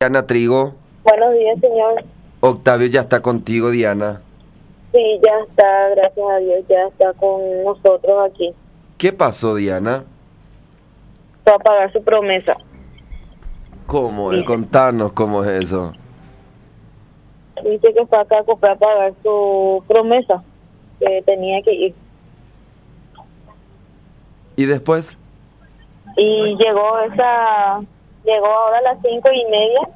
Cana Trigo. Buenos días, señor. Octavio ya está contigo, Diana. Sí, ya está, gracias a Dios, ya está con nosotros aquí. ¿Qué pasó, Diana? Para pagar su promesa. ¿Cómo es? Dice, Contanos cómo es eso. dice que fue acá a comprar para pagar su promesa, que tenía que ir. ¿Y después? Y llegó ahora a las 5:30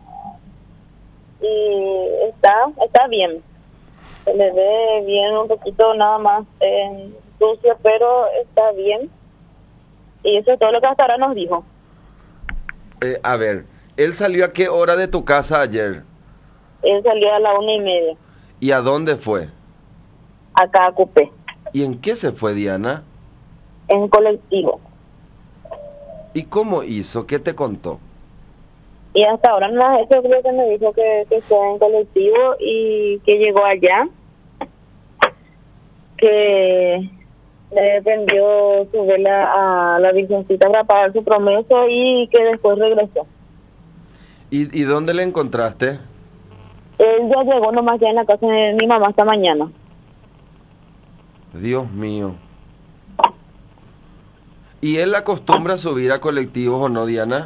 y está bien. Se le ve bien, un poquito nada más sucio, pero está bien. Y eso es todo lo que hasta ahora nos dijo. A ver, ¿él salió a qué hora de tu casa ayer? Él salió a la 1:30, ¿Y a dónde fue? acá a Cupé, ¿Y en qué se fue, Diana? en colectivo. ¿Y cómo hizo? ¿Qué te contó? Y hasta ahora no, eso creo que me dijo que fue en colectivo y que llegó allá, que le prendió su vela a la Virgencita para pagar su promesa y que después regresó. ¿Y dónde le encontraste? Él ya llegó nomás ya en la casa de mi mamá esta mañana. Dios mío. ¿Y él acostumbra a subir a colectivos o no, Diana?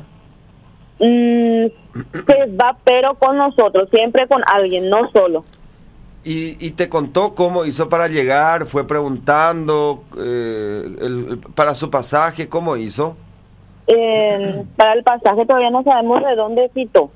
Se va, pero con nosotros, siempre con alguien, no solo. ¿Y te contó cómo hizo para llegar? ¿Fue preguntando para su pasaje? ¿Cómo hizo? Para el pasaje todavía no sabemos de dónde citó,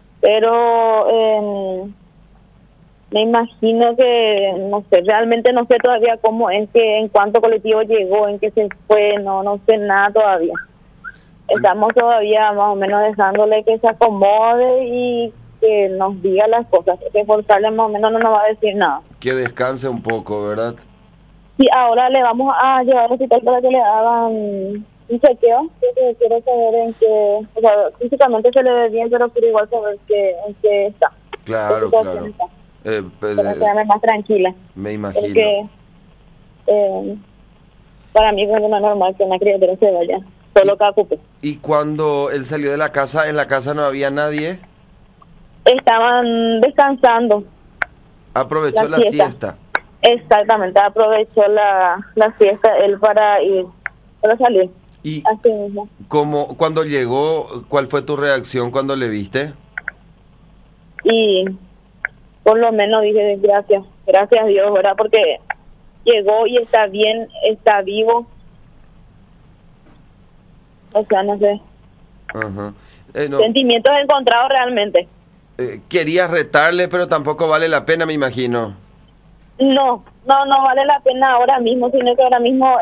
pero me imagino que, no sé, realmente no sé todavía cómo es que, en cuánto colectivo llegó, en qué se fue, no sé nada todavía. Estamos todavía más o menos dejándole que se acomode y que nos diga las cosas, que forzarle más o menos no nos va a decir nada. Que descanse un poco, ¿verdad? Sí, ahora le vamos a llevar al hospital para que le hagan un chequeo, que quiero saber en qué, o sea, físicamente se le ve bien, pero quiero igual saber en qué está. Claro, ¿Qué situación claro. está? Pues, Para quedarme más tranquila. me imagino. Porque para mí es no normal que una criatura se vaya, solo cada cupo. ¿Y cuando él salió de la casa, en la casa no había nadie? Estaban descansando. Aprovechó La la siesta. siesta. Exactamente, aprovechó la siesta él para ir, para salir. ¿Y Así mismo. cuando llegó, cuál fue tu reacción cuando le viste? Y por lo menos dije gracias a Dios, ¿verdad? Porque llegó y está bien, está vivo. O sea, no sé. Ajá. No, Sentimientos encontrados realmente. querías retarle, pero tampoco vale la pena, me imagino. No vale la pena ahora mismo, sino que ahora mismo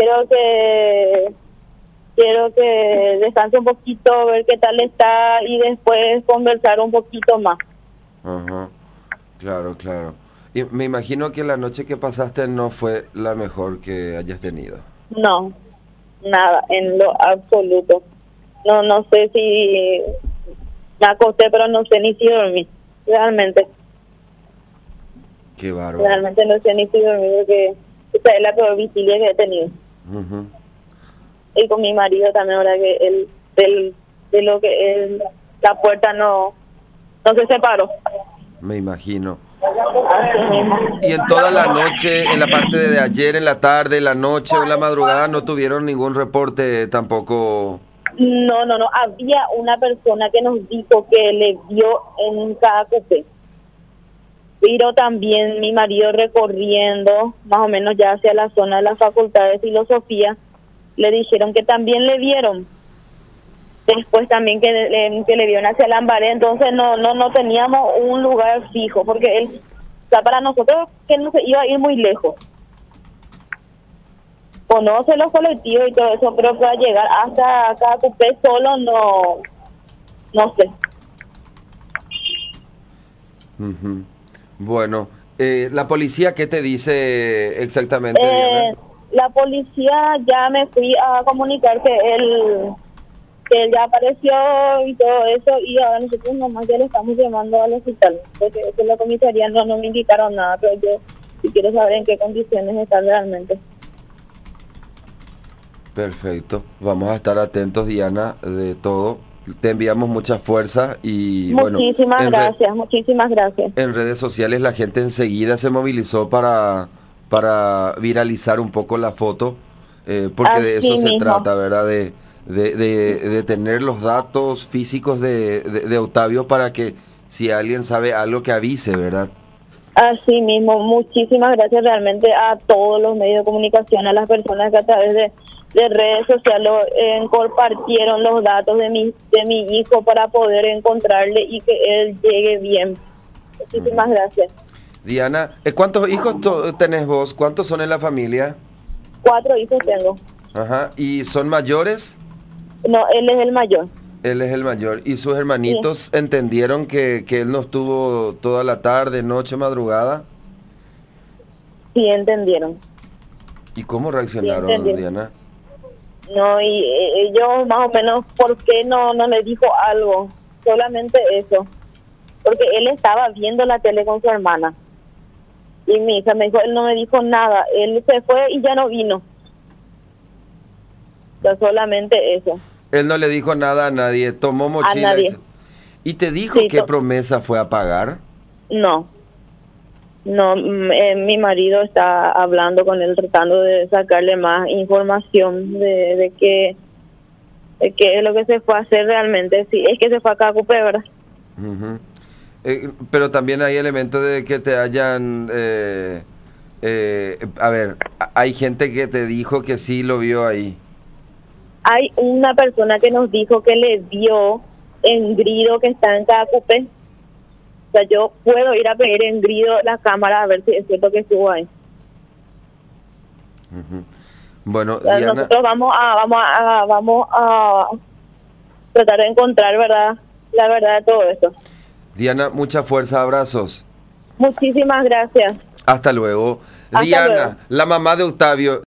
quiero que descanse un poquito, ver qué tal está y después conversar un poquito más. Ajá. Claro, claro. Y me imagino que la noche que pasaste no fue la mejor que hayas tenido. No, nada, en lo absoluto. No sé si me acosté, pero no sé ni si dormí, realmente. Qué bárbaro. Realmente no sé ni si dormí porque esta es la peor vigilia que he tenido. Ujú. Y con mi marido también, ahora que él, de lo que él, la puerta no se separó. Me imagino. Así mismo. Y en toda la noche, en la parte de ayer, en la tarde, en la noche o en la madrugada, no tuvieron ningún reporte tampoco. No. Había una persona que nos dijo que le vio en cada cupé. Pero también mi marido recorriendo, más o menos ya hacia la zona de la Facultad de Filosofía, le dijeron que también le vieron. Después también que le vieron hacia Lambaré, entonces no teníamos un lugar fijo, porque él, o sea, para nosotros que no se iba a ir muy lejos. Conoce los colectivos y todo eso, pero para llegar hasta cada cupé solo no sé. Ujú. Bueno, ¿la policía qué te dice exactamente, Diana? La policía, ya me fui a comunicar que él ya apareció y todo eso, y ahora nosotros nomás ya le estamos llamando al hospital, porque eso en la comisaría no me indicaron nada, pero yo sí quiero saber en qué condiciones están realmente. Perfecto. Vamos a estar atentos, Diana, de todo. Te enviamos mucha fuerza y Muchísimas gracias, muchísimas gracias. En redes sociales la gente enseguida se movilizó para viralizar un poco la foto, porque Así de eso se mismo. trata, ¿verdad? De tener los datos físicos de Octavio para que si alguien sabe algo que avise, ¿verdad? Así mismo, muchísimas gracias realmente a todos los medios de comunicación, a las personas que a través de redes sociales compartieron los datos de mi hijo para poder encontrarle y que él llegue bien. Muchísimas gracias. Diana, ¿cuántos hijos tenés vos? ¿Cuántos son en la familia? 4 hijos tengo. Ajá, ¿y son mayores? No, él es el mayor. Él es el mayor. ¿Y sus hermanitos entendieron que él no estuvo toda la tarde, noche, madrugada? Sí, entendieron. ¿Y cómo reaccionaron, Sí, Diana? No, y ellos más o menos, ¿por qué no le dijo algo? Solamente eso. Porque él estaba viendo la tele con su hermana. Y mi hija me dijo, él no me dijo nada. Él se fue y ya no vino. O sea, solamente eso. Él no le dijo nada a nadie, tomó mochila. A nadie. ¿Y te dijo Sí, qué promesa fue a pagar? No. No, mi marido está hablando con él, tratando de sacarle más información de qué es lo que se fue a hacer realmente. Sí, es que se fue a Cacupe, ¿verdad? Uh-huh. Pero también hay elementos de que te hayan... a ver, hay gente que te dijo que sí lo vio ahí. Hay una persona que nos dijo que le vio en Grido, que está en Cacupe. O sea, yo puedo ir a pedir en Grido la cámara a ver si es cierto que estuvo ahí. Uh-huh. Bueno, O sea, Diana, nosotros vamos a tratar de encontrar la verdad de todo esto. Diana, mucha fuerza, abrazos. Muchísimas gracias. Hasta luego. Hasta Diana, luego. la mamá de Octavio.